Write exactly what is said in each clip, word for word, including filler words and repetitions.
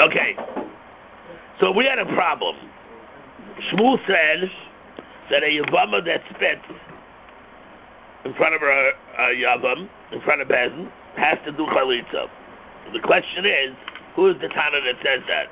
Okay. So we had a problem. Shmuel said that a Yavama that spits in front of a, a Yavam, in front of Bezin, has to do Chalitza. The question is, who is the Tana that says that?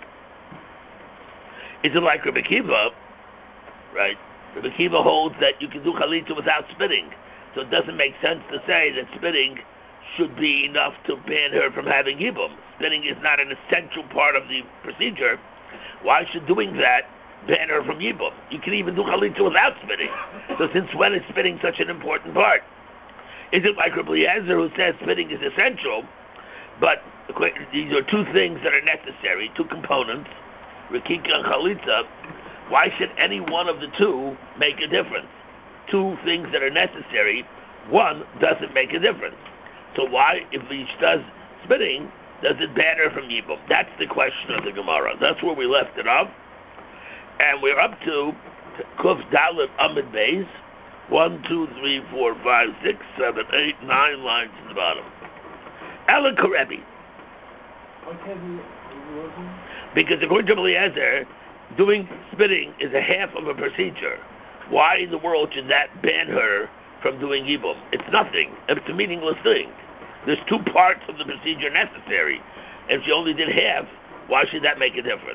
Is it like Rabbi Kiva? Right? Rabbi Kiva holds that you can do Chalitza without spitting. So it doesn't make sense to say that spitting should be enough to ban her from having Yibum. Spitting is not an essential part of the procedure. Why should doing that ban her from Yibum? You can even do Chalitza without spitting. So since when is spitting such an important part? Is it like Rabbi Eliezer, who says spitting is essential, but these are two things that are necessary, two components, Rikika and Chalitza? Why should any one of the two make a difference? Two things that are necessary, one doesn't make a difference. So why, if each does spitting, does it ban her from Yibum? That's the question of the Gemara. That's where we left it off. And we're up to Kuf Dalet Amid Beis. One, two, three, four, five, six, seven, eight, nine lines to the bottom. Ela Karebi. Because according to Eliezer, doing spitting is a half of a procedure. Why in the world should that ban her from doing Yibum? It's nothing. It's a meaningless thing. There's two parts of the procedure necessary. If she only did half, why should that make a difference?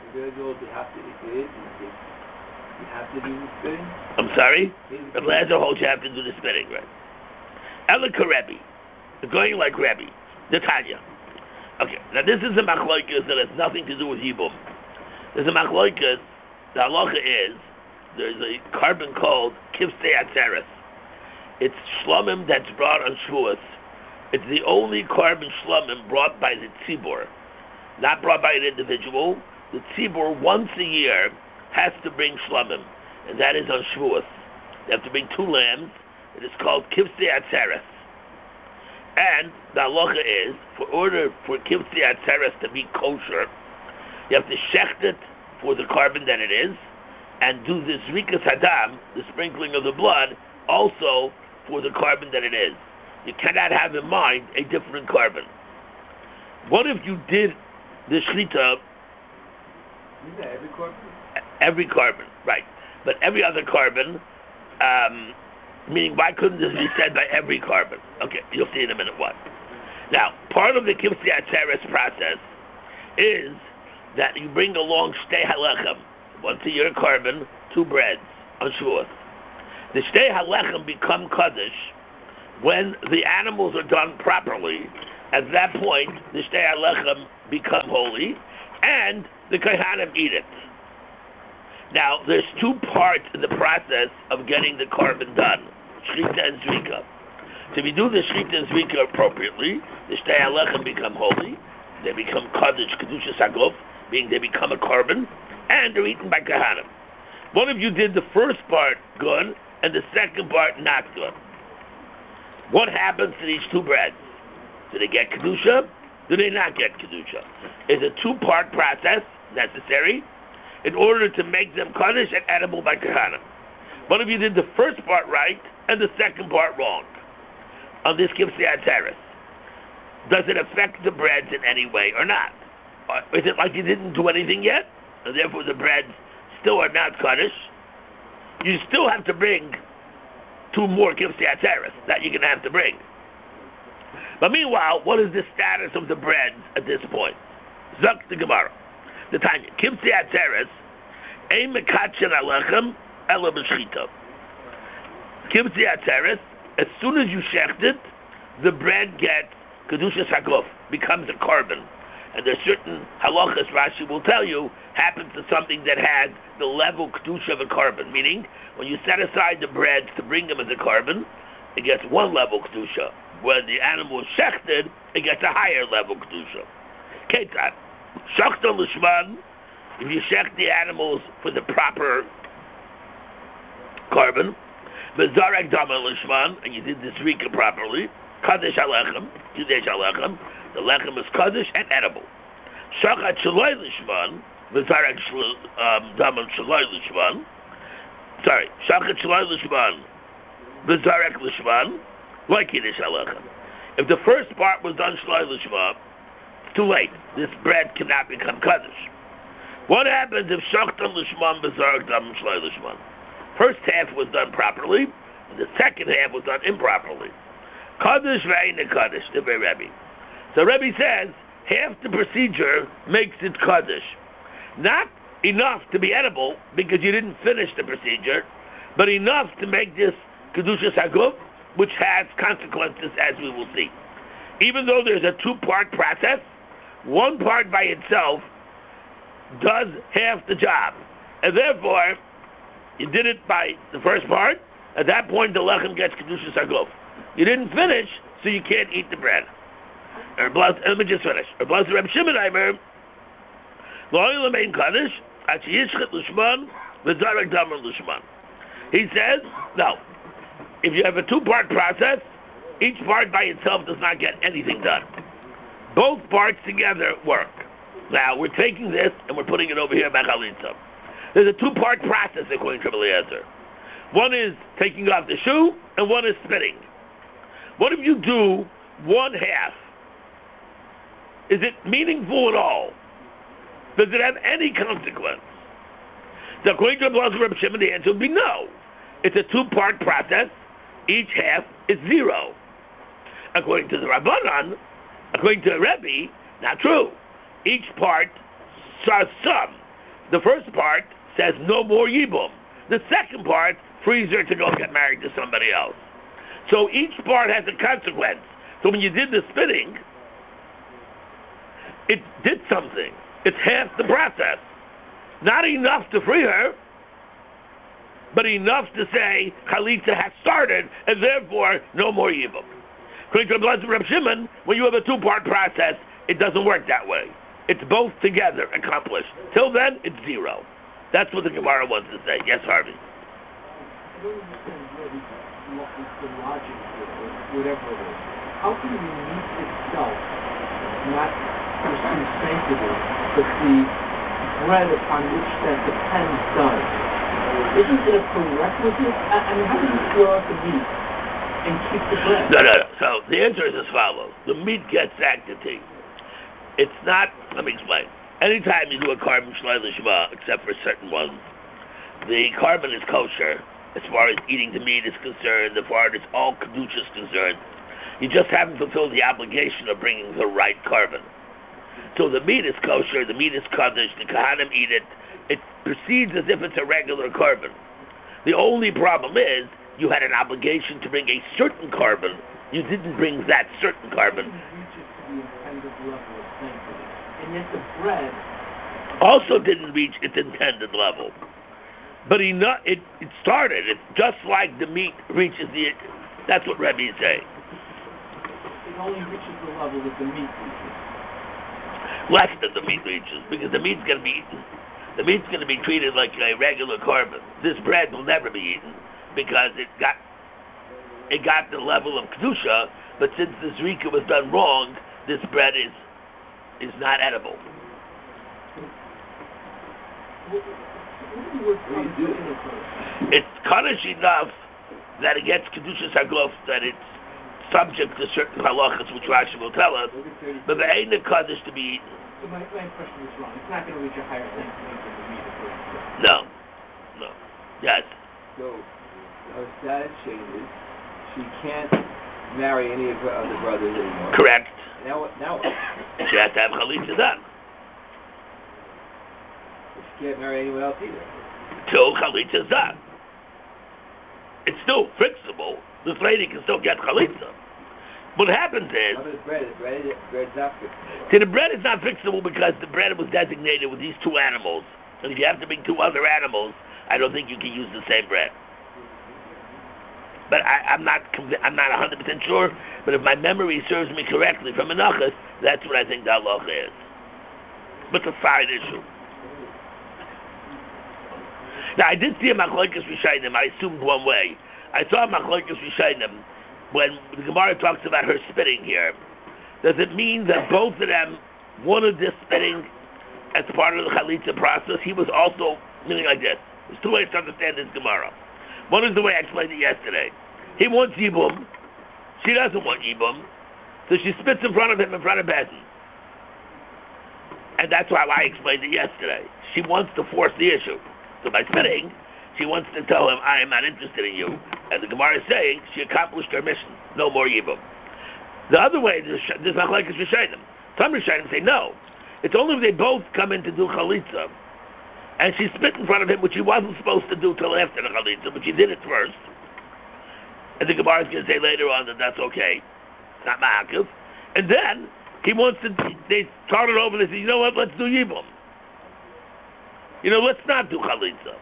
I'm sorry? The Eliezer holds you have to do the spitting, right? Ela Karebi. Going like Rebbe. The Tanya. Okay, now this is a machloikas that has nothing to do with Yibum. There's a machloikas, the halacha is, there's a carbon called Kivsei Atzeres. It's shlomim that's brought on Shavuos. It's the only carbon shlomim brought by the tzibur, not brought by an individual. The tzibur once a year has to bring shlomim, and that is on Shavuos. They have to bring two lambs. It is called Kivsei Atzeres. And the halacha is, for order for Kivsei Atzeres to be kosher, you have to shecht it for the carbon that it is, and do the zrikas hadam, the sprinkling of the blood, also for the carbon that it is. You cannot have in mind a different carbon. What if you did the shlita? Every carbon? Every carbon, right. But every other carbon, um, meaning why couldn't this be said by every carbon? Okay, you'll see in a minute what. Now, part of the Kivsei Atzeres process is that you bring along shtei halechem, once a year carbon, two breads on Shavuos. The shtei halechem become kaddish when the animals are done properly. At that point, the shtei halechem become holy, and the kohanim eat it. Now, there's two parts in the process of getting the carbon done, shrita and zrika. So if you do the shrita and zrika appropriately, the shtei halechem become holy, they become kaddish, kedusha saguf, meaning they become a carbon, and they're eaten by kohanim. What if you did the first part good, and the second part not good? What happens to these two breads? Do they get kedusha? Do they not get kedusha? Is a two-part process necessary in order to make them kaddish and edible by kohanim? What if you did the first part right and the second part wrong? On this Kivsei Atzeres, does it affect the breads in any way or not? Or is it like you didn't do anything yet, and therefore the breads still are not kaddish? You still have to bring two more Kivsei Atzeres that you're going to have to bring. But meanwhile, what is the status of the breads at this point? Zok the Gemara. The Tanya. Kivsei Atzeres, ein mekatchen alechem, ela b'shchita. Kivsei Atzeres, as soon as you shecht it, the bread gets kedusha saguf, becomes a carbon. And there's certain halachas, Rashi will tell you, happens to something that had the level kedusha of a carbon. Meaning, when you set aside the bread to bring them as a carbon, it gets one level kedusha. When the animal is shechted, it gets a higher level kedusha. Ketzad, shachta l'shman, if you shecht the animals for the proper carbon, v'zarek dama l'shman, and you did the zrika properly, kadesh alechem, kadesh alechem, the lechem is kaddish and edible. Shachat shaloi l'shman, v'zarek dama shaloi l'shman, sorry, shachat shaloi l'shman, v'zarek l'shman, like kiddush alechem. If the first part was done shaloi l'shman, too late. This bread cannot become kaddish. What happens if shachtam l'shman b'zargdam shloi l'shman? First half was done properly, and the second half was done improperly. Kaddish ve'eina kaddish, the Rebbe. So Rebbe says, half the procedure makes it kaddish. Not enough to be edible, because you didn't finish the procedure, but enough to make this kedushas haguf, which has consequences, as we will see. Even though there's a two-part process, one part by itself does half the job. And therefore, you did it by the first part. At that point, the lechem gets kedushas haguf. You didn't finish, so you can't eat the bread. Or bless, let me just finish. Or bless Reb Shimon Aimer, lo l'mein kaddish, at yishchet l'shman, v'zarek damer l'shman. He says, no. If you have a two-part process, each part by itself does not get anything done. Both parts together work. Now, we're taking this and we're putting it over here by chalitza. There's a two-part process according to Eliezer. One is taking off the shoe, and one is spitting. What if you do one half? Is it meaningful at all? Does it have any consequence? So according to Reb Shimon, the answer would be no. It's a two-part process. Each half is zero. According to the Rabbanan, according to the Rebbe, not true. Each part says some. The first part says no more yibum. The second part frees her to go get married to somebody else. So each part has a consequence. So when you did the spitting, it did something. It's half the process. Not enough to free her, but enough to say chalitza has started, and therefore no more yibum. According to the blessed Reb Shimon, when you have a two-part process, it doesn't work that way. It's both together accomplished. Till then, it's zero. That's what the Gemara wants to say. Yes, Harvey. I don't understand really what is the logic here, or whatever it is. How can the meat itself not pursue sanctity, but the bread upon which that depends does? Isn't it a prerequisite? I I mean, how do you throw out the meat and keep the bread? No, no, no. So the answer is as follows. The meat gets sanctity. It's not, let me explain. Anytime you do a carbon shloi l'shma, except for certain ones, the carbon is kosher as far as eating the meat is concerned, as far as all kedusha is concerned. You just haven't fulfilled the obligation of bringing the right carbon. So the meat is kosher, the meat is kaddish, the kahanim eat it. It proceeds as if it's a regular carbon. The only problem is you had an obligation to bring a certain carbon. You didn't bring that certain carbon. And yet the bread also didn't reach its intended level. But he not, it, it started. It's just like the meat reaches the... That's what Rebbe is saying. It only reaches the level that the meat reaches. Less than the meat reaches, because the meat's going to be eaten. The meat's going to be treated like a regular carbon. This bread will never be eaten, because it got it got the level of kedusha, but since the zrika was done wrong, this bread is is not edible. It's kaddish enough that it gets kedushas haguf, that it's subject to certain halachas, which Rashi will tell us, but there ain't a kaddish to be eaten. So my, my impression is wrong. It's not going to reach a higher sanctity than the meat of No, no, yes. So her status changes. She can't marry any of her other brothers anymore. Correct. Now what? Now what? She has to have chalitza done. She can't marry anyone else either. Till chalitza is done. It's still fixable. This lady can still get chalitza. What happens is... How about the bread? The bread, the bread's not fixable. See, the bread is not fixable because the bread was designated with these two animals. And if you have to bring two other animals, I don't think you can use the same bread. But I, I'm not conv- I'm not one hundred percent sure, but if my memory serves me correctly from Menachos, that's what I think the halacha is. But it's a side issue. Now, I did see a Machlokes Rishonim. I assumed one way. I saw a Machlokes Rishonim when the Gemara talks about her spitting here. Does it mean that both of them wanted this spitting as part of the chalitza process? He was also, meaning like this. There's two ways to understand this Gemara. One is the way I explained it yesterday. He wants yibum. She doesn't want yibum. So she spits in front of him, in front of Bezdin. And that's why I explained it yesterday. She wants to force the issue. So by spitting, she wants to tell him, I am not interested in you. And the Gemara is saying she accomplished her mission. No more Yibum. The other way, this is Machlekes Rishonim. Some Rishonim say no. It's only if they both come in to do Chalitza, and she spit in front of him, which she wasn't supposed to do till after the Chalitza, but she did it first. And the Gemara is going to say later on that that's okay. It's not Ma'akiv. And then, he wants to, they started over, they said, you know what, let's do Yibum. You know, let's not do Chalitza.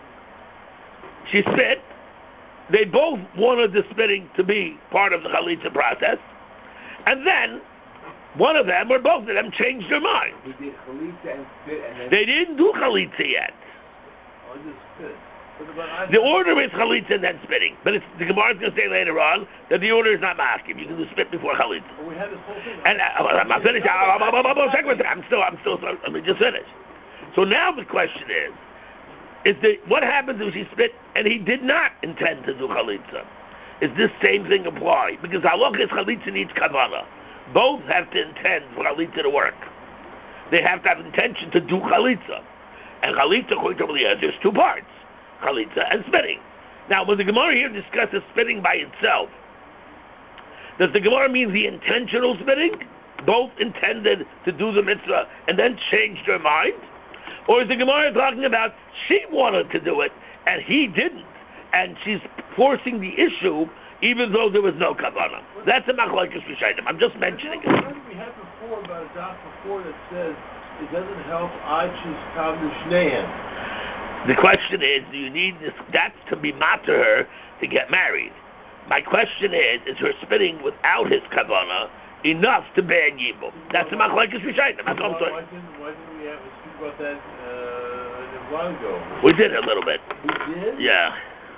She spit. They both wanted the spitting to be part of the Chalitza process. And then, one of them, or both of them, changed their mind. He did Chalitza and spit and then... They didn't do Chalitza yet. Oh, just spit. The order is Chalitza and then spitting. But it's, the Gemara is going to say later on that the order is not Ma'akiv. You can do spit before Chalitza. Well, we had this whole thing. And uh, I'm not finished. I'm, I'm, I'm, I'm, I'm still, I'm still, let me just finish. So now the question is, is the, what happens if she spit and he did not intend to do Chalitza? Is this same thing apply? Because Halakha is Chalitza needs Kavanah. Both have to intend for Chalitza to work. They have to have intention to do Chalitza. And Chalitza, according to Eliezer, there's two parts. Chalitza and spitting. Now, when the Gemara here discusses spitting by itself, does the Gemara mean the intentional spitting? Both intended to do the mitzvah and then changed their mind? Or is the Gemara talking about she wanted to do it and he didn't, and she's forcing the issue even though there was no kavanah? That's a machlokes rishonim. I'm just mentioning it. What did we have before about a doc before that says it doesn't help I choose Kavdu Shneim? The question is, do you need this, that to be matter her to get married? My question is, is her spitting without his kavanah enough to ban Yibum? That's a machlokes rishonim. That's what I'm saying. Why didn't, why didn't we have to speak about that uh, a while ago? We did a little bit. We did? Yeah.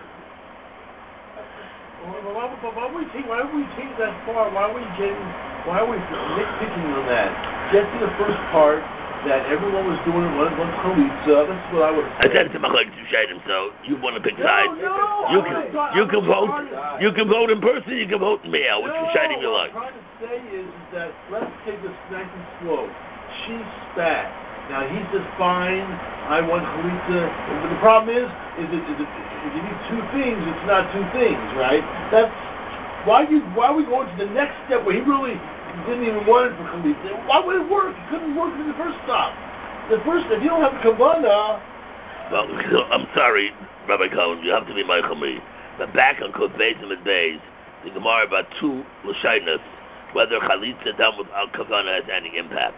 Well, why, why, why, we take, why would we take that far? Why are we getting, why are we nitpicking on that? Get to the first part that everyone was doing it, one one Chalitza. That's what I would have said. I said it's a machlokes rishonim, so you want to pick no, sides. No, you I'm can not, you I'm can vote not you can vote in person, you can vote in mail, which no, rishonim you like. What I'm trying to say is, is that let's take this nice and slow. She spat. Now he says, fine, I want Chalitza. But the problem is, is it, is it, if you need two things, it's not two things, right? That's why you why are we going to the next step where he really didn't even want it for Chalitza? Why would it work? It couldn't work in the first stop. The first, if you don't have kavanah. Well, I'm sorry, Rabbi Cohen, you have to be Michael me. But back on Kut Beis and Beis, the Gemara about two Lashonos, whether Chalitza done with al kavanah has any impact.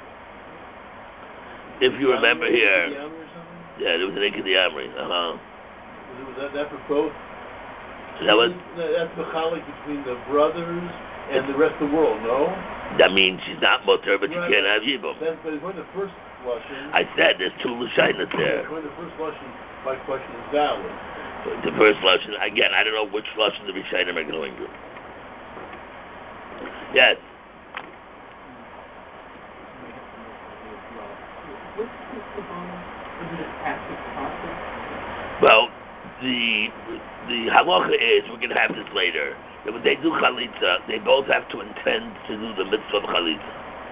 If you remember here, yeah, there was an Ikad Yamri. Uh huh. Was that, that for both? That was. That's mechalik between the brothers and the rest of the world, no? That means she's not mutter, but right. You can't have Yibum. That's, but when the first Lashon, I said there's two Lashonos there. When the first Lashon, my question is valid. The first Lashon, again, I don't know which Lashon the Rishonim are going to. Yes. Well, the the halacha is, we're going to have this later, that when they do chalitza, they both have to intend to do the mitzvah of chalitza.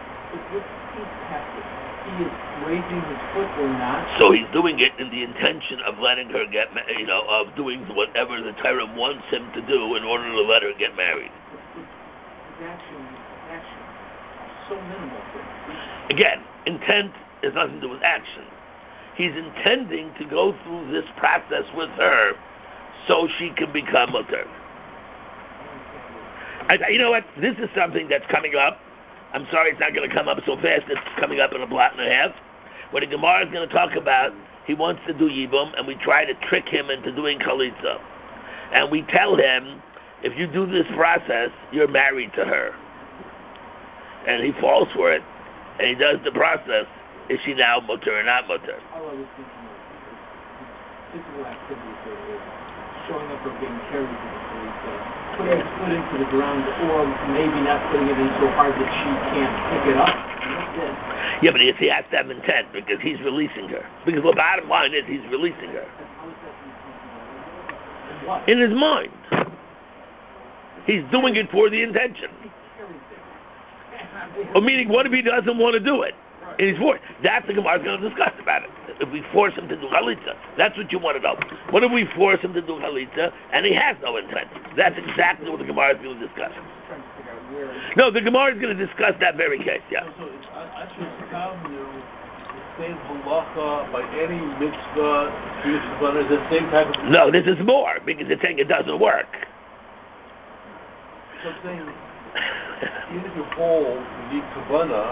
He is raising his foot or not? So he's doing it in the intention of letting her get, ma- you know, of doing whatever the Torah wants him to do in order to let her get married. His action, action, so minimal. Again, intent has nothing to do with action. He's intending to go through this process with her so she can become mutter. I, you know what? This is something that's coming up. I'm sorry it's not going to come up so fast. It's coming up in a blot and a half. Where the Gemara is going to talk about he wants to do Yibum, and we try to trick him into doing Chalitza. And we tell him, if you do this process, you're married to her. And he falls for it. And he does the process. Is she now mutter or not mutter? All I was thinking was physical activities are showing up or being carried to the police, uh, putting his foot into the ground, or maybe not putting it in so hard that she can't pick it up. That's it. Yeah, but he has to have intent because he's releasing her. Because the bottom line is he's releasing her. What? In his mind. He's doing it for the intention. Or meaning, what if he doesn't want to do it? Right. And he's forced. That's the Gemara is going to discuss about it. If we force him to do chalitza, that's what you want to know. What if we force him to do chalitza and he has no intent? That's exactly what the Gemara is going to discuss. No, the Gemara is going to discuss that very case. Yeah. So, so it's, I, I should tell you the same halacha by any mitzvah. Is the same type of. No, this is more because it's saying it doesn't work. So I'm saying, even if you hold, you need kavanah,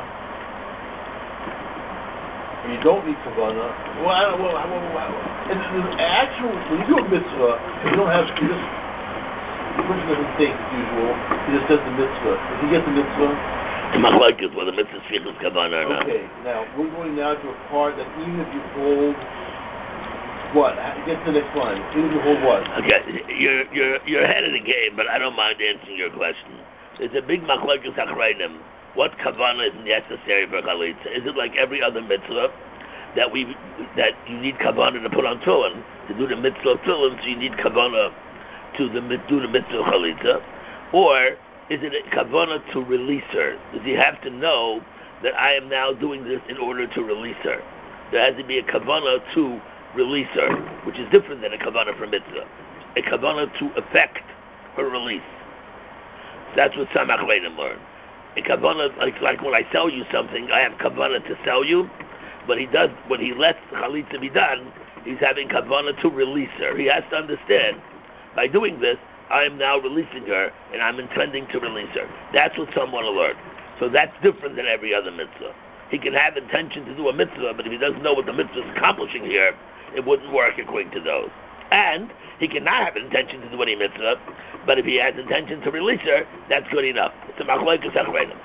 or you don't need kavanah. Well, I don't, well, I, well, well, and the actual when you do a mitzvah, you don't have you just the person doesn't think as usual. He just does the mitzvah. Does he get the mitzvah? The machlokes whether mitzvah is kavanah or not. Okay, now we're going now to a part that even if you hold. What? Get to the next line. Even if you hold what? Okay, you're you're you're ahead of the game, but I don't mind answering your question. It's a big machlokes achrayim. What kavanah is necessary for chalitza? Is it like every other mitzvah that we that you need kavanah to put on tefillin to do the mitzvah of tefillin? So you need kavanah to the do the mitzvah of chalitza, or is it a kavanah to release her? Does he have to know that I am now doing this in order to release her? There has to be a kavanah to release her, which is different than a kavanah for mitzvah. A kavanah to effect her release. That's what some achreinim learn. A kavanah, like, like when I sell you something, I have kavanah to sell you, but he does, when he lets the chalitza be done, he's having kavanah to release her. He has to understand, by doing this, I am now releasing her, and I'm intending to release her. That's what some want to learn. So that's different than every other mitzvah. He can have intention to do a mitzvah, but if he doesn't know what the mitzvah is accomplishing here, it wouldn't work according to those. And he cannot have an intention to do any mitzvah, but if he has intention to release her, that's good enough. It's a machlokes achrayim.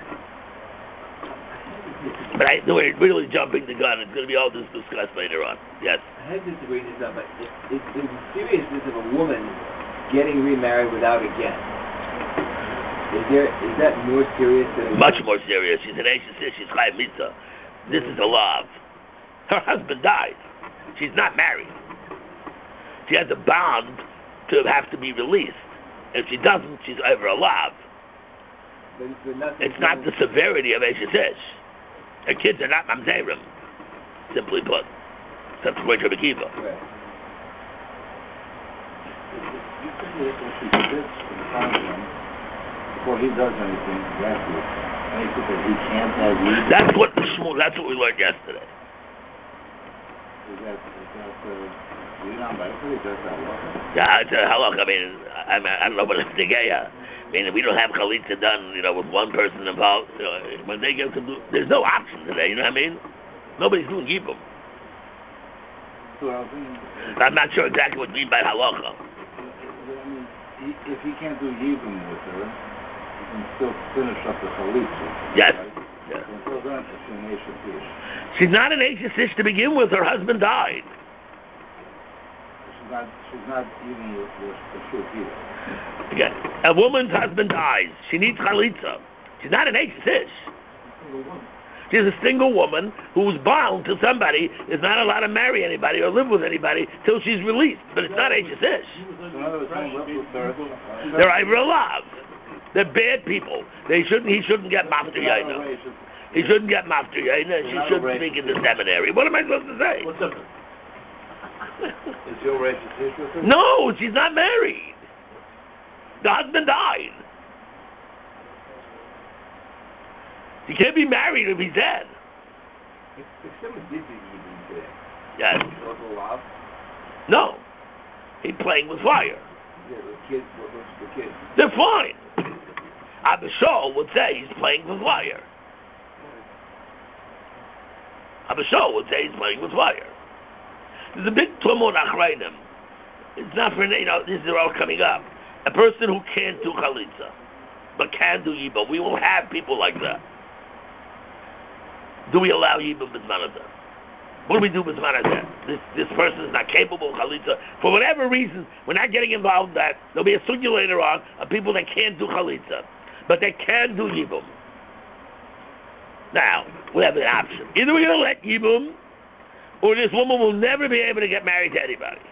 But I, we're really jumping the gun. It's going to be all this discussed later on. Yes. I had to read this up, but it, it, it's the seriousness of a woman getting remarried without a get. Is there is that more serious than much more serious? She's an Ashes, she's chayv mitzvah. This is a love. Her husband died. She's not married. She has a bond to have to be released. If she doesn't, she's over a love. It's not the severity of Ashes. Her kids are not mamzerim, simply put. That's the way to Kiva. Right. You said if she sits in front of him before he does anything, he has to. And he said that he can't have you. That's what the shmul, that's what we learned yesterday. Is that, is that, uh, you know, is that halakha? Yeah, it's a halakha. I mean, I, I don't know what it's the gaya. I mean, we don't have chalitza done, you know, with one person involved. You know, when they get to do, there's no option today, you know what I mean? Nobody's doing yibum. So I was thinking, I'm not sure exactly what you mean by halakha. I mean, he, if he can't do yibum with her, he can still finish up the chalitza. Yes. Right? Yes. So until then, it's an Ashes Ish. She's not an Ashes Ish to begin with. Her husband died. She's not, she's not even with the shuk either. Again, a woman's husband dies. She needs chalitza. She's not an Ashes Ish. She's a single woman who's bound to somebody, is not allowed to marry anybody or live with anybody till she's released. But it's not Ashes Ish. They're Ivra Lav. They're bad people. They shouldn't. He shouldn't get mafter yaina. He shouldn't get mafter yaina. She shouldn't speak in the seminary. What am I supposed to say? What's up? Is your Ashes Ish with her? No, she's not married. The husband died. She can't be married if he's dead. If, if someone did do yibum today, Yes. is it also allowed? No. He's playing with fire. Yeah, the kids, what looks the kids? They're fine. Abishol would say he's playing with fire. Abishol would say he's playing with fire. There's a big tumor achrayim. It's not for, you know, these are all coming up. A person who can't do chalitza, but can do yibum. We will have people like that. Do we allow yibum b'zmanazeh? What do we do b'zmanazeh? This this person is not capable of chalitza. For whatever reason, we're not getting involved in that. There'll be a sugya later on of people that can't do chalitza, but they can do yibum. Now, we have an option. Either we're going to let yibum, or this woman will never be able to get married to anybody.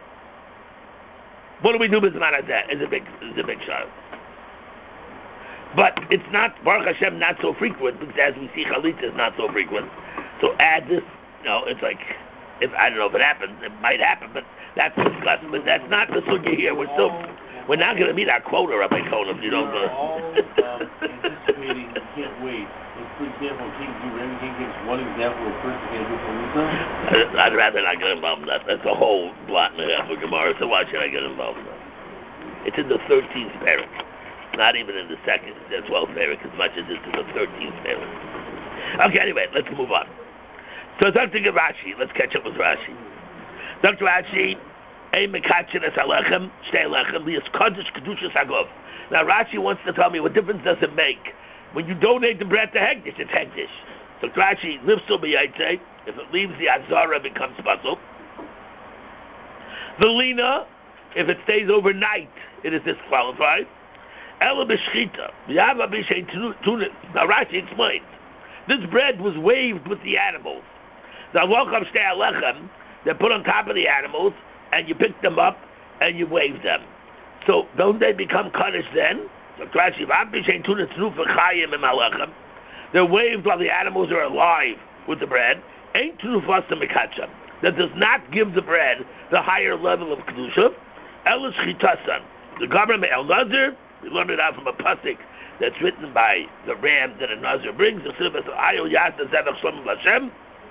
What do we do b'zmanazeh? Is a big is a big shot. But it's not, Baruch Hashem, not so frequent, because as we see, chalitza is not so frequent. So add this, you know, it's like, if I don't know if it happens, it might happen, but that's discussed. But that's not the sugya here. We're still, we're not going to meet our quota, Rabbi Cohen, if you don't. We're all um, anticipating you can't wait. Like, for example, King do Randy King gives one example of a person can't do chalitza. I'd rather not get involved in that. That's a whole blot and a half of Gemara, so why should I get involved in that? It's in the thirteenth parak, not even in the second, the twelfth parak, as much as it's in the thirteenth parak. Okay, anyway, let's move on. So Doctor Rashi, let's catch up with Rashi. Doctor Rashi, a mekachinas alechem, shtei alechem, lias kodesh kedushas hagov. Now Rashi wants to tell me what difference does it make when you donate the bread to hekdesh. It's hekdesh. So Rashi lives to b'yaitei. If it leaves the azara, it becomes puzzle. The lina, if it stays overnight, it is disqualified. Ela b'shchita, v'yava b'shein tunin. Now Rashi explains, this bread was waved with the animals. The welcome stay alechem, they're put on top of the animals, and you pick them up, and you wave them. So, don't they become kaddish then? So, they're waved while the animals are alive with the bread. Ain't that does not give the bread the higher level of kedusha. Elas chitasan. The government El Nazir, we learned it out from a pasuk that's written by the ram that a Nazir brings. The silver Ayo Yasa Zevach Shalom Hashem.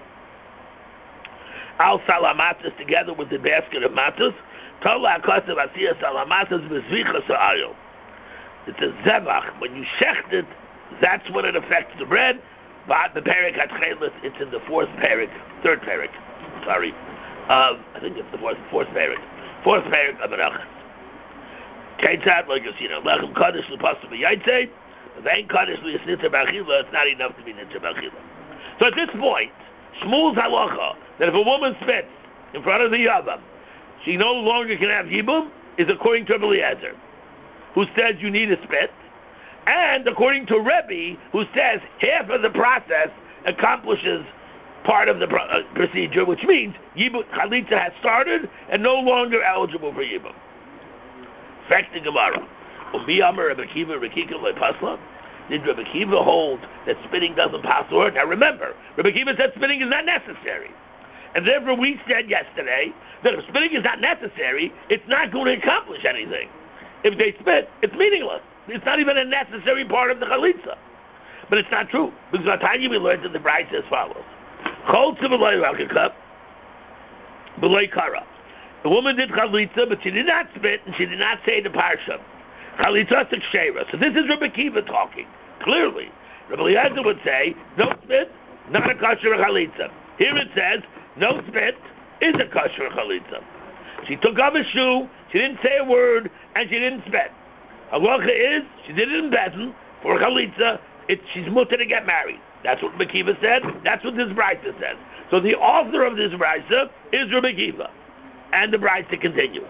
Al salamatas together with the basket of matas. Tola akasav asiyah salamatas bezvicha sa'ayo. It's a zevach. When you shecht it, that's when it affects the bread. But the parak atchelis, it's in the fourth parak, third parak. Sorry, um, I think it's the fourth, fourth parak, fourth parak of Menachos. Keitzad like you know, lechem kaddish lepasu b'yaitei. If ain't kaddish le'asnitzer b'achila, it's not enough to be nitzer b'achila. So at this point, Shmuel's halacha that if a woman spits in front of the yavam, she no longer can have yibum, is according to Eliezer, who says you need a spit, and according to Rebbe, who says half of the process accomplishes part of the pro- uh, procedure, which means yibum chalitza has started and no longer eligible for yibum. Fact the Gemara. Umbi Amar Rebbe Kiva Rekika Lepasla. Did Rebbe Kiva hold that spitting doesn't pass the word? Now remember, Rebbe Kiva said spitting is not necessary. And therefore we said yesterday that if spitting is not necessary, it's not going to accomplish anything. If they spit, it's meaningless. It's not even a necessary part of the chalitza. But it's not true. Because by the time we learned that the bride as follows. Chol tzivulay rakakap, b'lay kara. The woman did chalitza, but she did not spit, and she did not say the parsha. Chalitza t'kshera. So this is Rebbe Kiva talking. Clearly. Rebbe Eliezer would say, no spit, not a kosher chalitza. Here it says, no spit is a kosher chalitza. She took off a shoe, she didn't say a word, and she didn't spit. Halacha is, she did it in Bethel, for chalitza, it, she's mutter to get married. That's what Rebbe Kiva said, that's what this brisa says. So the author of this brisa is Rebbe Kiva. And the brisa continues.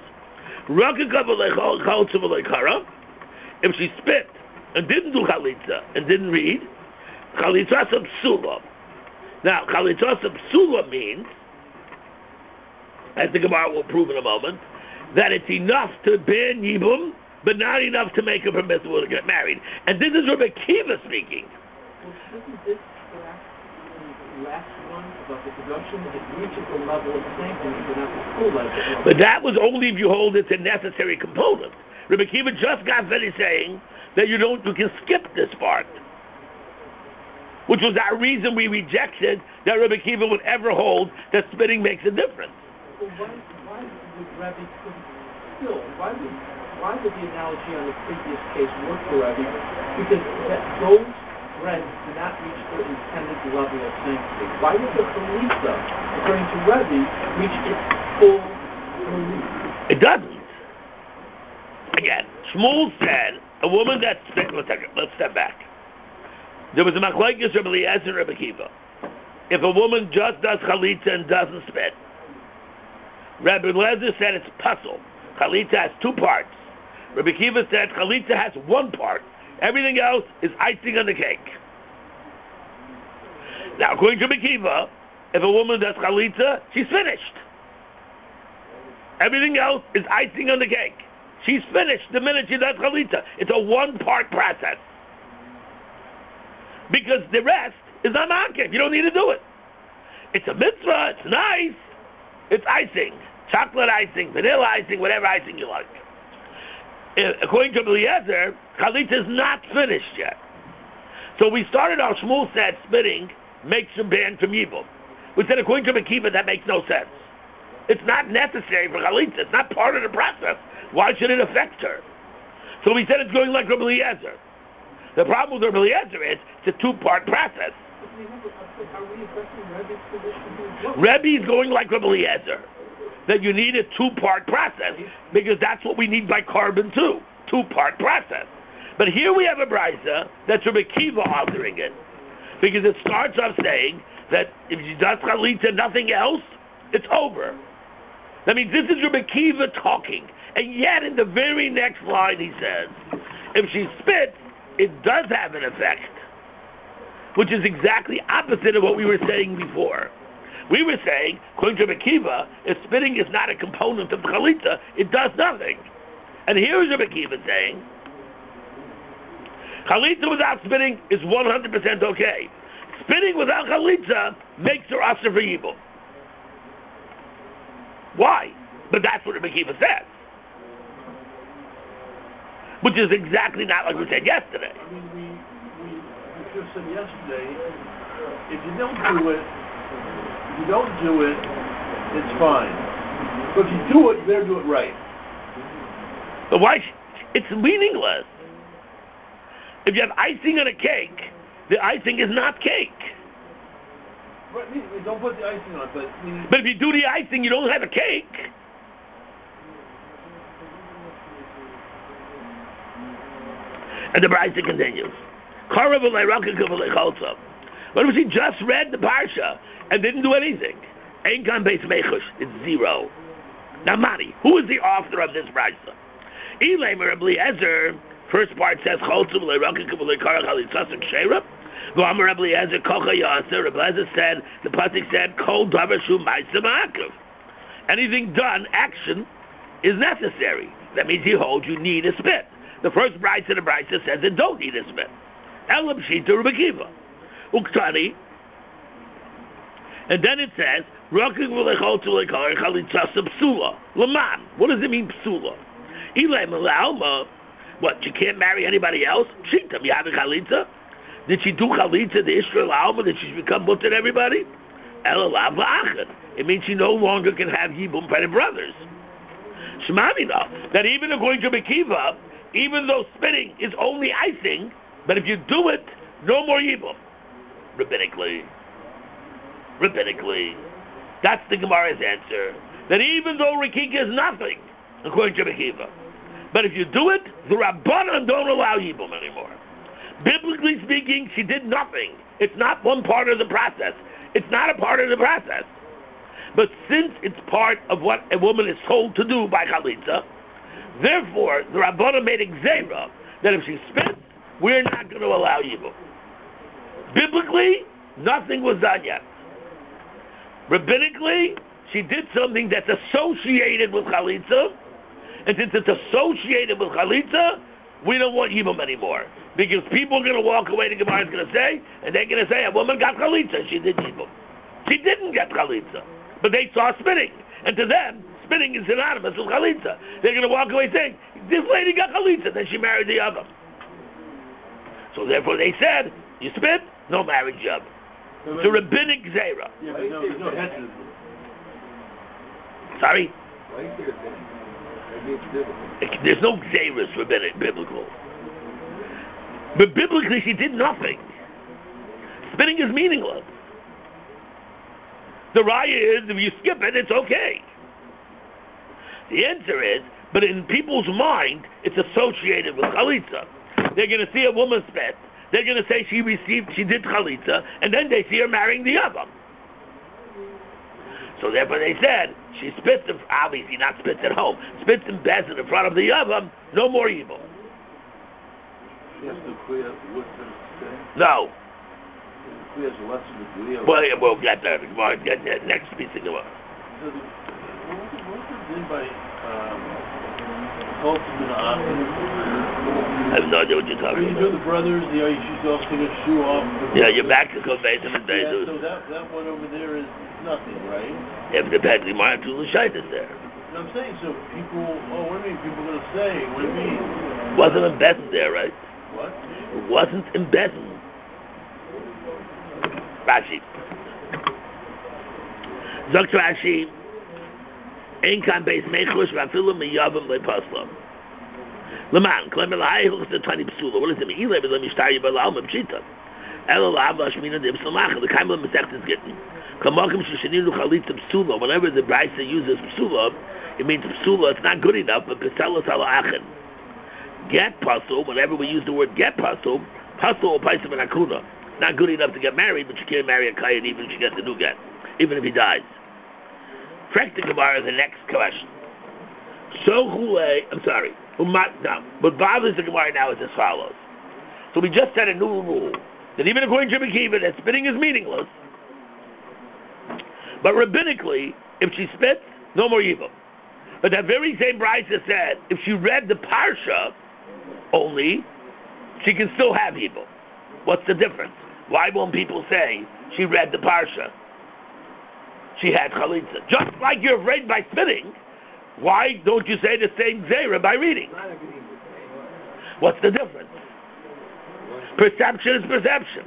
If she spit and didn't do chalitza and didn't read, chalitza psula. Now, chalitza psula means, as the Gemara will prove in a moment, that it's enough to ban yibum, but not enough to make her permissible to get married. And this is Rebbe Kiva speaking. Well, doesn't this correct the last one about the production? It reaches the level of sanctity, but not the full level. But that was only if you hold it's a necessary component. Rebbe Kiva just got finished saying that you don't, you can skip this part, which was our reason we rejected that Rebbe Kiva would ever hold that spitting makes a difference. Well, why, why would Rebbe still? Why would why would the analogy on the previous case work for Rebbe? Because that those breads do not reach their intended level of sanctity. Why would the chalitza, according to Rebbe, reach its full release? It doesn't. Again, Shmuel said a woman that spit. Let's, let's step back. There was a machlokes Rebbe Eliezer and Rebbe Kiva. If a woman just does chalitza and doesn't spit, Rebbe Eliezer said it's puzzle. Chalitza has two parts. Rebbe Kiva said chalitza has one part. Everything else is icing on the cake. Now, according to Rebbe Kiva, if a woman does chalitza, she's finished. Everything else is icing on the cake. She's finished the minute she does chalitza. It's a one-part process. because the rest is not makif. You don't need to do it. It's a mitzvah. It's nice. It's icing, chocolate icing, vanilla icing, whatever icing you like. Uh, according to Eliezer, chalitza is not finished yet. So we started our Shmuel said spitting makes you banned from Yibum. We said according to Mekiva that makes no sense. It's not necessary for chalitza. It's not part of the process. Why should it affect her? So we said it's going like Rabbi Eliezer. The problem with Rabbi Eliezer is it's a two-part process. Rebbe is going like Rabbi Eliezer, that you need a two-part process, because that's what we need by carbon too, two-part process. But here we have a brisa that's Rabbi Kiva altering it, because it starts off saying that if she does chalitza, nothing else, it's over. That means this is Rabbi Kiva talking, and yet in the very next line he says, if she spits, it does have an effect, which is exactly opposite of what we were saying before. We were saying, according to Rabbi Kiva, if spitting is not a component of the chalitza, it does nothing. And here is Rabbi Kiva saying, chalitza without spitting is one hundred percent okay. Spitting without chalitza makes her asur for yibum. Why? But that's what Rabbi Kiva says. Which is exactly not like we said yesterday. I mean, we, we, we just said yesterday, if you don't do it, if you don't do it, it's fine. But if you do it, you better do it right. But why? It's meaningless. If you have icing on a cake, the icing is not cake. Right, I mean, don't put the icing on it, but... I mean, but if you do the icing, you don't have a cake. And the brisa continues. What if she just read the parsha and didn't do anything? Ein kan beis mechush. It's zero. Now, Mani, who is the author of this brisa? Elamer Rabbi Eliezer. First part says Choltzu v'leirakiku v'leikara chalitzasik sheira. V'amar Rabbi Eliezer kocha yaser. Rabbi Eliezer said, the pasuk said, Kol davar shu ma'aseh ma'akev. Anything done, action, is necessary. That means he holds you need a spit. The first brisa of the brisa says it don't need a spit. Elam shita Rabbi Kiva. Uktani. And then it says, Rakik v'lecholtzu v'leikara chalitzasik psula. Laman. What does it mean psula? Ilay mal'alma. What, she can't marry anybody else? Shita, you have a chalitza? Did she do chalitza, the Israel alma? Did she become mutter to everybody? Elalav v'achad. It means she no longer can have yibum by the brothers. Shemamina, that even according to Mekiva, even though spitting is only icing, but if you do it, no more yibum. Rabbinically. Rabbinically. That's the Gemara's answer. That even though Rikika is nothing, according to Mekiva, but if you do it, the Rabbanan don't allow Yibum anymore. Biblically speaking, she did nothing. It's not one part of the process. It's not a part of the process. But since it's part of what a woman is told to do by Chalitza, therefore, the Rabbanan made a gzeira that if she spits, we're not going to allow Yibum. Biblically, nothing was done yet. Rabbinically, she did something that's associated with Chalitza, and since it's associated with chalitza, we don't want yibum anymore. Because people are going to walk away, the Gemara is going to say, and they're going to say, a woman got chalitza, she did yibum. She didn't get chalitza, but they saw spitting. And to them, spitting is synonymous with chalitza. They're going to walk away saying, this lady got chalitza, then she married the other. So therefore they said, you spit, no marriage job. It's a rabbinic zera. Yeah, but no, no, that's a... Sorry? Why is there a thing? There's no xeris for biblical. But biblically, she did nothing. Spitting is meaningless. The raya is, if you skip it, it's okay. The answer is, but in people's mind, it's associated with chalitza. They're going to see a woman spit. They're going to say she received, she did chalitza, and then they see her marrying the other. So therefore they said, she spits, in, obviously not spits at home, spits in Bezin in front of the Yavam, no more evil. She has to clear what's the No. She clears a lesson degree. Well, yeah, we'll get there. We'll get there. Next piece of Gemara. So the, what was it mean by, um, Choltzu min ha'achad? I have no idea what you're When talking you do about. the brothers, you know, you should also take a shoe off. Yeah, you're back to Kovetim and Yeah, Beidus. so that, that one over there is nothing, right? If the Pedri Martu Lashait is there. You know what I'm saying? So people, oh, what do you mean? People are going to say, what do you mean? Wasn't embedded there, right? What? It wasn't embedded. Rashi. Zok Rashi, Ein kan beis mechush vafilu miyavim lepaslam. Leman, klemer lahai hulch the tani psula. What does it mean? Ilay b'lem yishtar yibalau mepshita. Ela lav lashmina de b'salach. The kaimel mesech is getting. Kamakim shesheninu chalitza psula. Whenever the Brisa uses psula, it means psula. It's not good enough, but peselas ala achin. Get pasul. Whenever we use the word get pasul, pasul or paisim and akuna. Not good enough to get married, but you can't marry a kayan even if she gets a new get, even if he dies. Frek the Gemara, the next question. So hule, I'm sorry, no, what bothers the Gemara now is as follows. So we just said a new rule, that even according to Rabbi Kiva, that spitting is meaningless, but rabbinically, if she spits, no more evil. But that very same Brisa said, if she read the Parsha only, she can still have evil. What's the difference? Why won't people say she read the Parsha? She had chalitza. Just like you're afraid by spitting, why don't you say the same zera by reading? What's the difference? Perception is perception.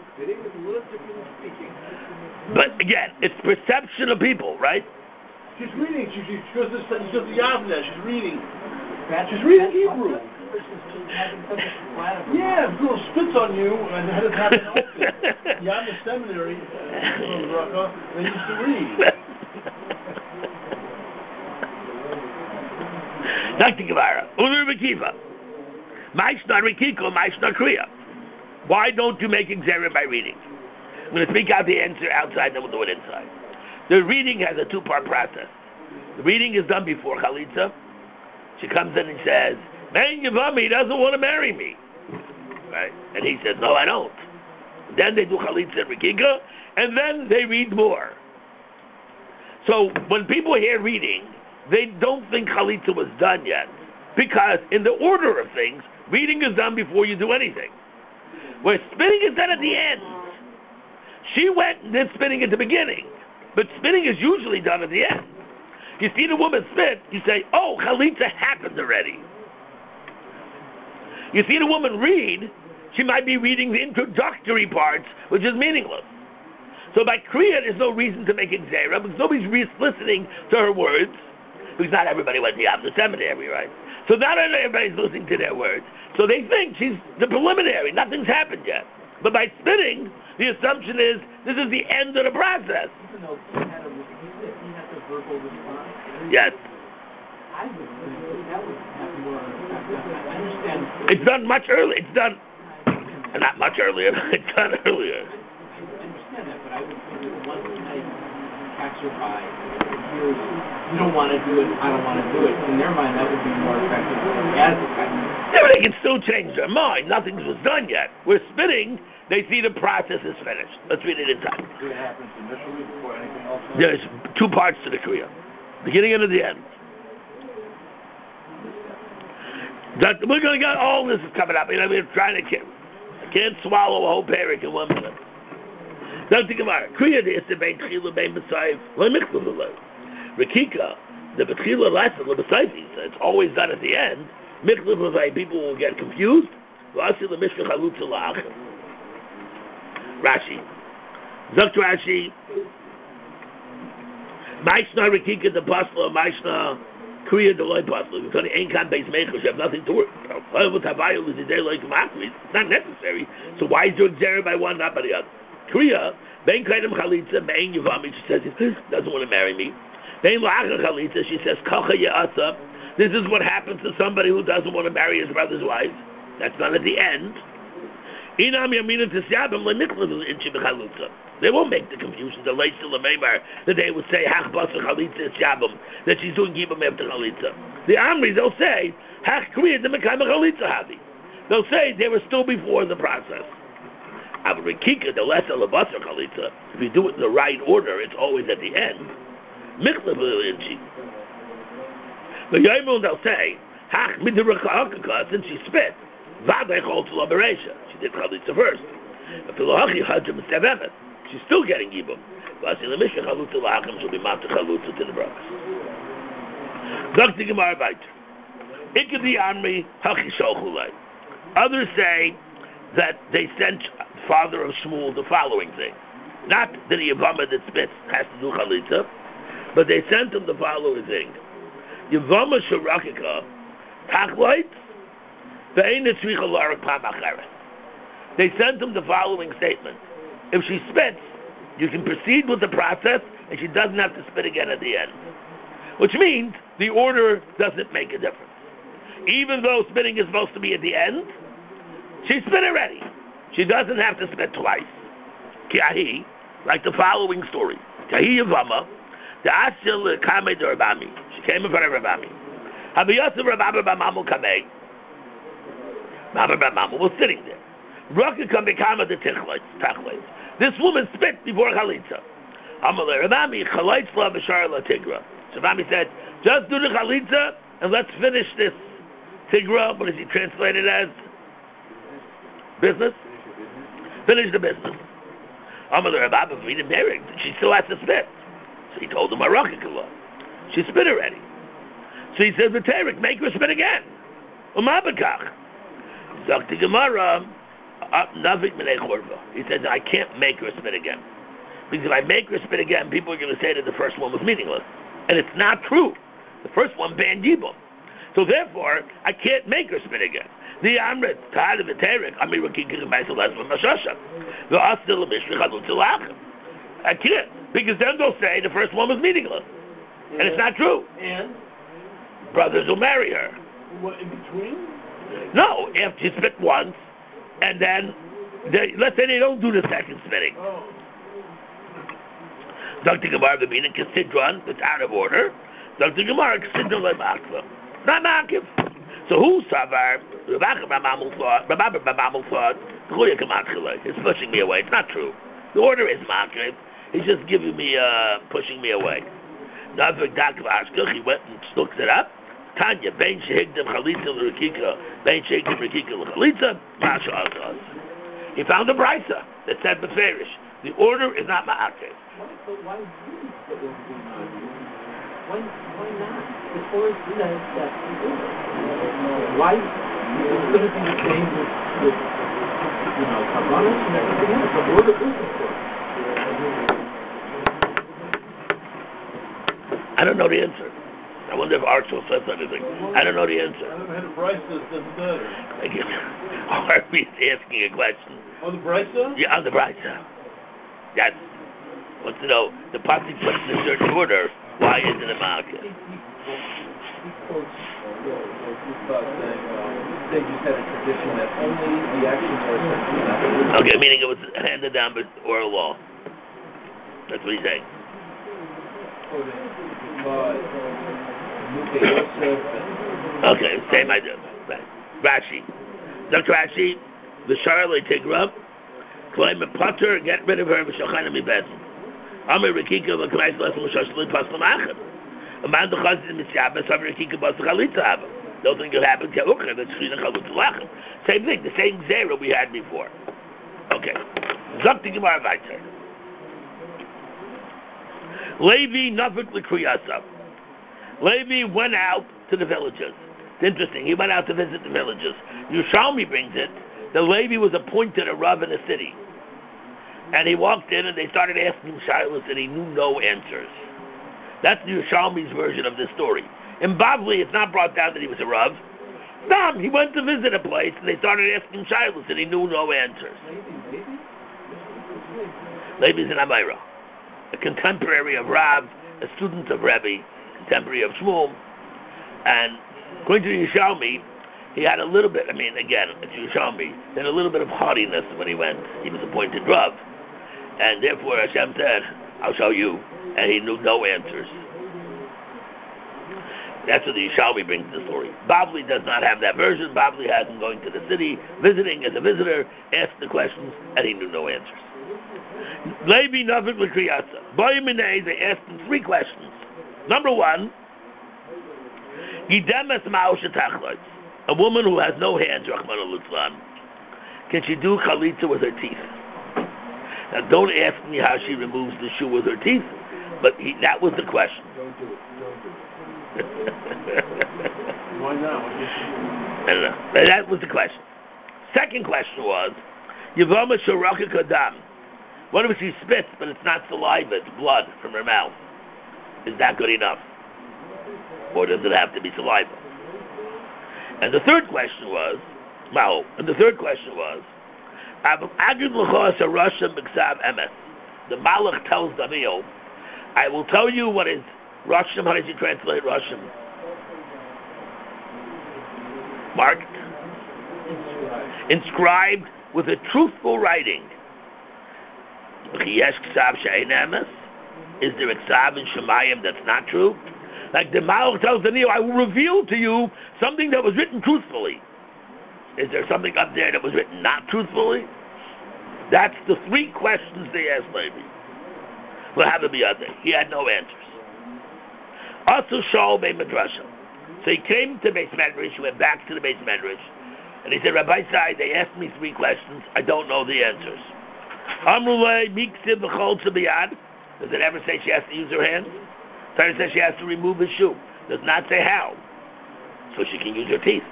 But again, it's perception of people, right? She's reading. She, she, she goes to the, she goes to Yavne. She's reading. That's, She's reading Hebrew. Yeah, Yeah, if a girl spits on you and had it happen often. Yavne Seminary, uh, they used to read. Doctor Gemara, Ulu Rekiva, Maishna Rekiko, Maishna Kriya. Why don't you make Xera by reading? I'm going to speak out the answer outside, then we'll do it inside. The reading has a two-part process. The reading is done before Chalitza. She comes in and says, Man Yavami, he doesn't want to marry me. Right? And he says, no, I don't. Then they do Chalitza and Rekika, and then they read more. So when people hear reading, they don't think Chalitza was done yet. Because in the order of things, reading is done before you do anything. Where spitting is done at the end. She went and did spitting at the beginning. But spitting is usually done at the end. You see the woman spit, you say, oh, Chalitza happened already. You see the woman read, she might be reading the introductory parts, which is meaningless. So by Kriya, there's no reason to make it Xera, because nobody's re- listening to her words, because not everybody went to the seminary, right? So not everybody's listening to their words. So they think she's the preliminary, nothing's happened yet. But by spitting, the assumption is this is the end of the process. Yes. I would think that would have more effect. I understand. It's done much earlier. It's done, not much earlier, but it's done earlier. I understand that, but I would think that once I catch her by, here's, you don't want to do it, I don't want to do it. In their mind, that would be more effective as effective. Yeah, but they can still change their mind. Nothing was done yet. We're spitting, they see the process is finished. Let's read it inside. It happens initially before anything else happens. There's two parts to the Kriya. Beginning and the end. That, we're going to get all this is coming up. You know, we're trying to get, I can't swallow a whole parak in one minute. Don't think about it. Kriya is the bein tchila bein b'sayif lo michlu v'lo. Rekika, the b'tchila lesson lo b'sayif. It's always done at the end. Michlu v'lo, people will get confused. V'asi lo mishka chalutza la'achim. Rashi. Zok Rashi. Maishna Rekika the pasla, Maishna Kriya the loy pasla. You're telling ain't kan base makers. You have nothing to it. It's not necessary. So why is there Xera by one, not by the other? Kriya, bein kaidim chalitza, bein yavami. She says he doesn't want to marry me. Bein la'acha chalitza. She says kacha ya'asa. This is what happens to somebody who doesn't want to marry his brother's wife. That's not at the end. Inam yamina tisyabim lenikla inchi b'chalutza. They won't make the confusion. The late Silamemar that they would say Hach Basa Chalitza Shabam, that she's doing Gibam after Chalitza. The Amri, they'll say Hach Kriya the Mekayim Chalitza Havi. They'll say they were still before the process. Abu Rekika the less Alabasa Chalitza. If you do it in the right order, it's always at the end. Mikla B'Linchi. The Yaimun they'll say Hach Midiraka since she spit. Vadei Chol Tzula Bereisha. She did Chalitza first. But Filohachi Hajim Sevevet. She's still getting Yibum. Vasi Lemishka Chalutza Lacham, she'll be Mata Chalutza to the brothers. Zakti Gemara Baiter. Ikadi Amri Hachi Sholchulai. Others say that they sent father of Shmuel the following thing. Not that the Yavama that spits has to do Chalitza, but they sent him the following thing. Yavama Sharakika Tachloit Ve'ein Tzricha Larak Pam Acheret. They sent him the following statement. If she spits, you can proceed with the process and she doesn't have to spit again at the end. Which means the order doesn't make a difference. Even though spitting is supposed to be at the end, she spit already. She doesn't have to spit twice. Kiahi, like the following story. Kiahi Yavama, the Ashil Kamei de Rabami. She came in front of Rabami. Habiyasav Rabbi Bamamu Kamei. Rabbi Bamamu was sitting there. Raka Kamekama the Tachleitz. This woman spit before Chalitza. Amalei Rabami, Chalitz La B'Shar La Tigra. So Rabami said, just do the Chalitza and let's finish this Tigra. What is he translated as? Business? Finish the business. Amalei Rabami, if we didn't marry, she still has to spit. So he told him, Arakikala. She spit already. So he says, V'terik, make her spit again. Umabakach. Zakti Gemara, Navik Minei Chorva. He says, I can't make her spit again. Because if I make her spit again, people are going to say that the first one was meaningless. And it's not true. The first one banned Yibum. So therefore, I can't make her spit again. The Amrit, Ta'ad V'terik, Amirakikik Maisalas V'Mashasha. V'Astil Mishri Chadut Zilachim. I can't. Because then they'll say the first one was meaningless. And, and it's not true. And? Brothers will marry her. What, in between? No, if she spit once, and then, they, let's say they don't do the second spitting. Oh. Doctor Gemara, the meaning Kisidron, it's out of order. Doctor Gemara, Kisidron Lemakva. Not Makiv. So who Savar, Rabbi Bamamu thought, Rabbi Bamamu thought, it's pushing me away. It's not true. The order is Makiv. He's just giving me, uh, pushing me away. Navik Dakav Ashkach, he went and looked it up. Tanya, Bein Shehigdim Chalitza L'Rikika, Bein Shehigdim Rikika L'Chalitza, Masha Azaz. He found a brisa that said Beferish. The order is not Ma'akev. But why wouldn't the order be Ma'akev? Why, why not? The Torah says that's the order. Why? It's going to be the same with, with you know, Kabbalah and everything else. The order is the Torah. I don't know the answer. I wonder if Archel says anything. I don't know the answer. I never had a Brisa that doesn't matter. I guess Harvey's asking a question. On the Brisa? Yeah, on the Brisa. That's wants to know the party puts in a certain order. Why isn't it market? He quotes about saying, uh, they just had a tradition that only the action was. Okay, meaning it was handed down by oral law. That's what he's saying. Okay, same idea. Right. Rashi. Doctor Rashi, the Charlotte Tigra, claim a potter, get rid of her, V'shachana mi bezin. Amir Rekika, V'kreis lesson, V'shachli paslam achim. A man who chazit in Mitzvah, Amir Rekika, Bas Chalitza Haba. Don't think it'll happen, Ke'ukra, that's Shrina Chalutza Lachim. Same thing, the same zera we had before. Okay. Zakti Gemara Vayter. Levi Nafik L'Kriyasa. Levi went out to the villages. It's interesting. He went out to visit the villages. Yerushalmi brings it that Levi was appointed a rav in a city. And he walked in and they started asking him shilas and he knew no answers. That's the Yerushalmi's version of this story. In Bavli, it's not brought down that he was a rav. No, he went to visit a place and they started asking him shilas and he knew no answers. Levi's an Amira, a contemporary of Rav, a student of Rebbe, contemporary of Shmuel, and according to Yerushalmi, he had a little bit, I mean, again, it's Yerushalmi, he had a little bit of haughtiness when he went. He was appointed Rav, and therefore Hashem said, I'll show you, and he knew no answers. That's what the Yerushalmi brings to the story. Bavli does not have that version. Bavli has him going to the city, visiting as a visitor, asked the questions, and he knew no answers. Levi Nafik L'Kriyasa. Boyaminei, they asked him three questions. Number one, Yidemes Ma'o Shetachloitz. a woman who has no hands, Rahman al-Islam, can she do chalitza with her teeth? Now, don't ask me how she removes the shoe with her teeth, but he, that was the question. Don't do it. Don't do it. Why not? I don't know. But that was the question. Second question was, Yavama Shuraka Kadam. What if she spits, but it's not saliva, it's blood from her mouth? Is that good enough? Or does it have to be saliva? And the third question was, Mao, and the third question was, the Malach tells Daniel, I will tell you what is Rasham. How does he translate Rasham? Marked. Inscribed. Inscribed with a truthful writing. Is there a ksav in Shemayim that's not true? Like the Malach tells Daniel, I will reveal to you something that was written truthfully. Is there something up there that was written not truthfully? That's the three questions they asked Levi. Well, have to be other. He had no answers. Also, Shaul Beit Midrashim. So he came to Beis Medrash, he went back to the Beis Medrash, and he said, Rabbi Sai, they asked me three questions, I don't know the answers. Amrulay Miksiv B'chol Tzibiyad. Does it ever say she has to use her hands? Torah says she has to remove his shoe. Does not say how. So she can use her teeth.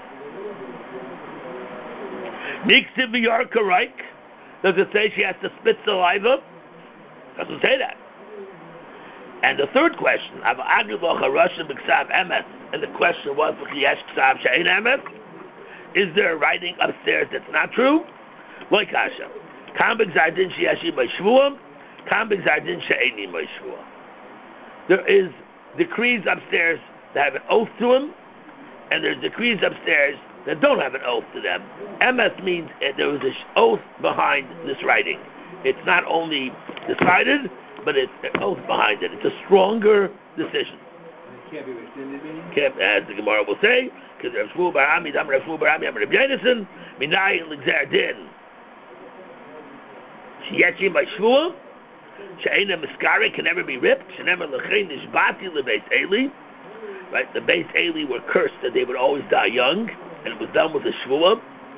Miksiv V'yarka Reik. Does it say she has to spit saliva? Doesn't say that. And the third question, and the question was, is there a writing upstairs that's not true? Like Hashem. There is decrees upstairs that have an oath to them, and there's decrees upstairs that don't have an oath to them. Emes means uh, there was an oath behind this writing. It's not only decided, but it's an oath behind it. It's a stronger decision. It can't be rescinded, meaning? Can't, as the Gemara will say, because Rav Shmuel bar Ami, Dam Rav Shmuel bar Ami, Am Rav Yonasan, Minai L'Gzer Din. Sheyechi by Shmuel, She'ena Miskari can never be ripped, She'never L'chein Nishbati L'Beis Eli. Right, the Beis Eli were cursed that they would always die young, and it was done with a Shmuel.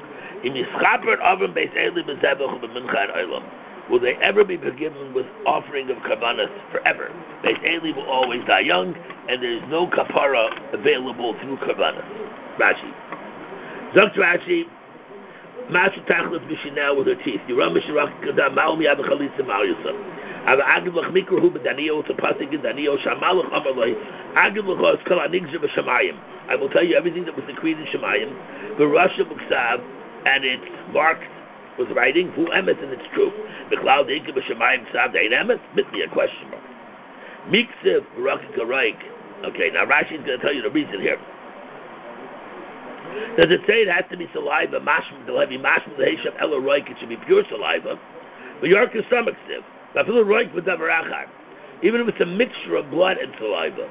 Will they ever be forgiven with offering of karbanas forever? Beis Eli will always die young, and there is no kapara available through karbanas. Rashi. Zok Rashi, Mashu Tachlis Mishinah with her teeth. Yuram Mishirach Kadam Ma'um Yad Chalitza Ma'al Ava Agid Lach Mikruhu B'Daniyo, it's a pasuk in Daniyo, Shamalach Amalai, Agid Lach Os Kal Anigzir B'Shamayim. I will tell you everything that was decreed in Shemayim, V'Rasha B'Ksav, and it's marked with writing, Hu Emet, and it's true. V'Klal Deika B'Shamayim Ksav Dein Emet, bit me a question mark. Miksiv V'Rakik Araik. Okay, now Rashi is going to tell you the reason here. Does it say it has to be saliva, mashma, the heavy mashma, the heshav, ela roik, it should be pure saliva, but Yark is stomach sieve. Even if it's a mixture of blood and saliva.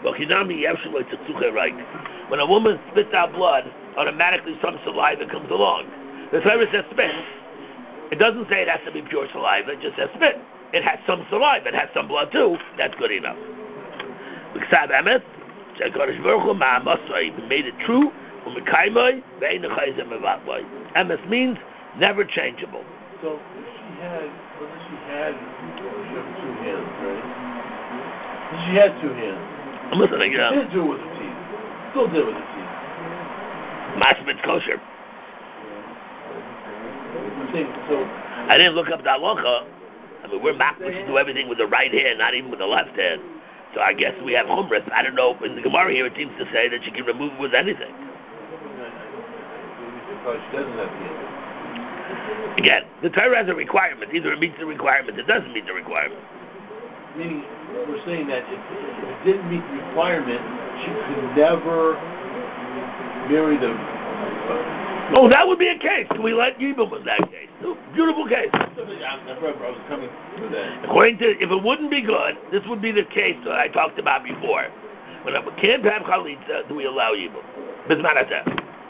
When a woman spits out blood, automatically some saliva comes along. The Torah says spit. It doesn't say it has to be pure saliva, it just says spit. It has some saliva, it has some blood too, that's good enough. He made it true. Emes means never changeable. So if she had, whether she had, she had two hands, right? If she had two hands. I'm listening, She yeah. didn't do it with her teeth. Still did it with her teeth. Mashmit's kosher. I'm saying, so. I didn't look up the halacha. I mean, we're mak, we should do everything with the right hand, not even with the left hand. So I guess we have chumras. I don't know. In the Gemara here, it seems to say that she can remove it with anything. She doesn't have hands. Again, the Torah has a requirement. Either it meets the requirement, it doesn't meet the requirement. Meaning, we're saying that if, if it didn't meet the requirement, she could never marry the. Uh, oh, that would be a case. Can we let Yibam in that case? Oh, beautiful case. That's what I was coming to that. According to, if it wouldn't be good, this would be the case that I talked about before. When we can't have chalitza, do we allow Yibam? Bisman Ateh.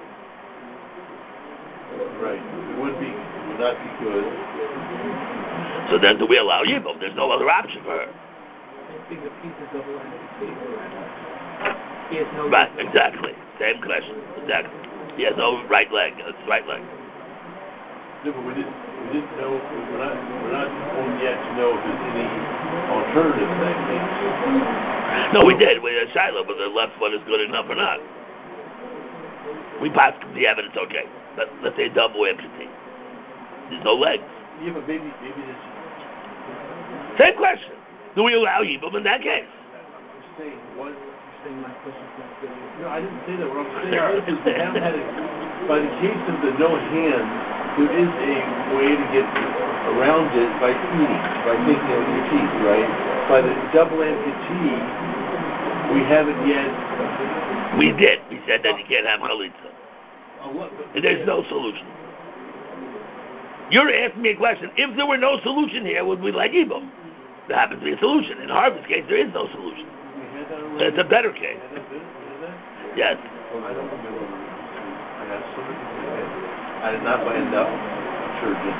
Right. It would be, it would not be good. So then do we allow Yibam? There's no other option for her. I think the pieces of land between. He has no. Right, exactly. Same question. Exactly. He has no right leg. It's right leg. No, but we didn't, we didn't know, we're not, we're not on yet to know if there's any alternative to that case. No, we did. We had Shiloh, but the left one is good enough or not. We passed the evidence, okay. But let's say double amputee. There's no legs. Yeah, but maybe, maybe this. Same question. Do we allow Yibum in that case? I'm saying, what, you're saying my question's not good. No, I didn't say that. What I'm saying is we haven't had a, by the case of the no hand, there is a way to get around it by eating, by taking out your teeth, right? By the double amputee, we haven't yet. We did. We said that you can't have chalitza. Uh, what, And there's no solution. You're asking me a question. If there were no solution here, would we like Ibum? There happens to be a solution. In Harvard's case, there is no solution. So it's a better case. Yes. Well, I don't remember. I have something in my head. I did not buy enough. I'm sure it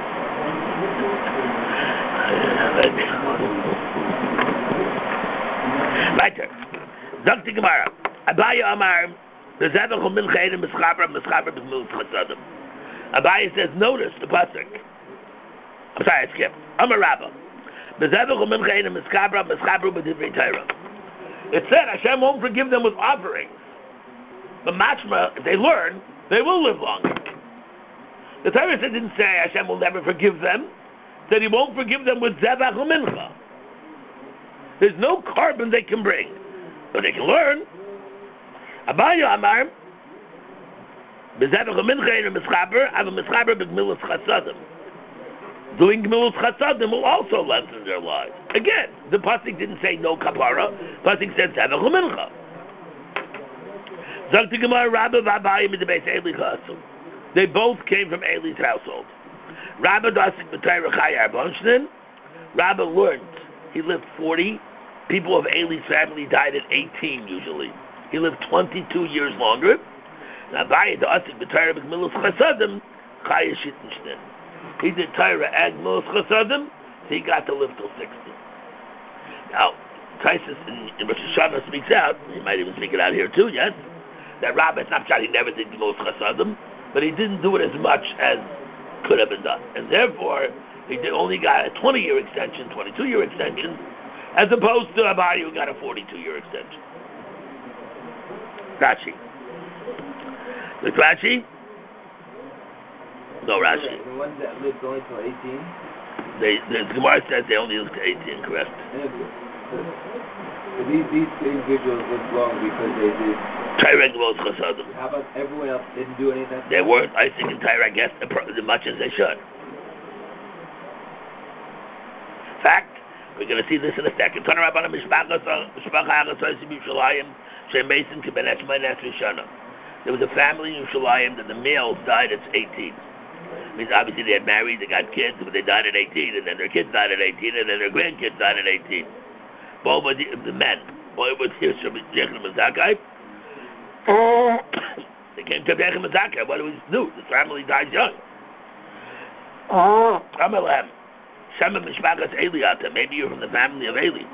did. Weiter. Sagt die Gemara. Abaya Amar, Bezevach und Mincha Edem Mischabra, Mischabra B'Gmilut Chasadim. Abaya says, notice the pasuk. I'm sorry, I skipped. Amar Rabba. Bezevach und Mincha Edem Mischabra, Mischabra B'Divrei Torah. It said Hashem won't forgive them with offerings. But mashma, if they learn, they will live longer. The Torah didn't say Hashem will never forgive them. It said He won't forgive them with Zevach and Mincha. There's no carbon they can bring. But they can learn. Abaya Amar, Bezevach and Mincha and Mischaber, have a Mischaber B'Gmilut Chasadim. Doing Gmilut Chasadim will also lengthen their lives. Again, the pasuk didn't say no kapara. The pasuk said Zevach and Mincha. Zok the Gemara, Rabba v'Abayim in the base Eli Chasul. They both came from Eli's household. Rabba dasik b'Torah Chayar Bonshnin. Rabba learned. He lived forty. People of Eli's family died at eighteen usually. He lived twenty-two years longer. Now, Abayim dasik b'Torah b'Gmilut Chasadim Chayar Shitnshnin. He did Torah and Gmilut Chasadim, so he got to live till sixty. Now, Taisus in, in Rosh Hashanah speaks out. He might even speak it out here too. Yes. That Rabbi Snapshot, he never did Gmilut Chasadim, but he didn't do it as much as could have been done. And therefore, he did only got a twenty-year extension, twenty-two-year extension, as opposed to Abaye who got a forty-two-year extension. Rashi. With Rashi? No Rashi. The ones that lived only till eighteen? They, the Gemara says they only lived to eighteen, correct? So these, these individuals lived long because they did. Torah Gmilut Chasadim. How about everyone else didn't do any of that? They weren't, I think, in Torah, I guess, as much as they should. In fact, we're going to see this in a second. There was a family in Yerushalayim that the males died at eighteen. It means obviously they had married, they got kids, but they died at eighteen, and then their kids died at eighteen, and then their grandkids died at eighteen. Both were the, the men. Both were here, Jechon and Zakkai. They came to Jechon and Zakkai. What do we do? The family dies young. Amalem. Shema Mishpachas Eliata. Maybe you're from the family of Eli.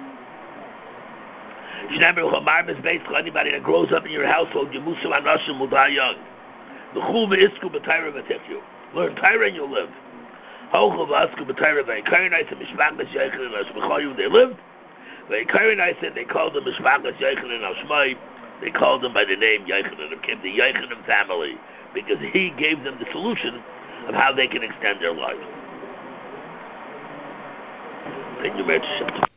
Anybody that grows up in your household, Yemusu Anashim will die young. The Chul ve'isku b'Torah v'tekyu. Learn Torah and you'll live. Ha'uchul v'asku b'Torah ve'ikarinai to Mishpachas Yechon and Ashmechayu. They lived. Ve'ikarinai said they called them Mishpachas Yechon and Ashmai. They called them by the name Yechonim. It became the Yechonim family because he gave them the solution of how they can extend their life. Thank you, Mister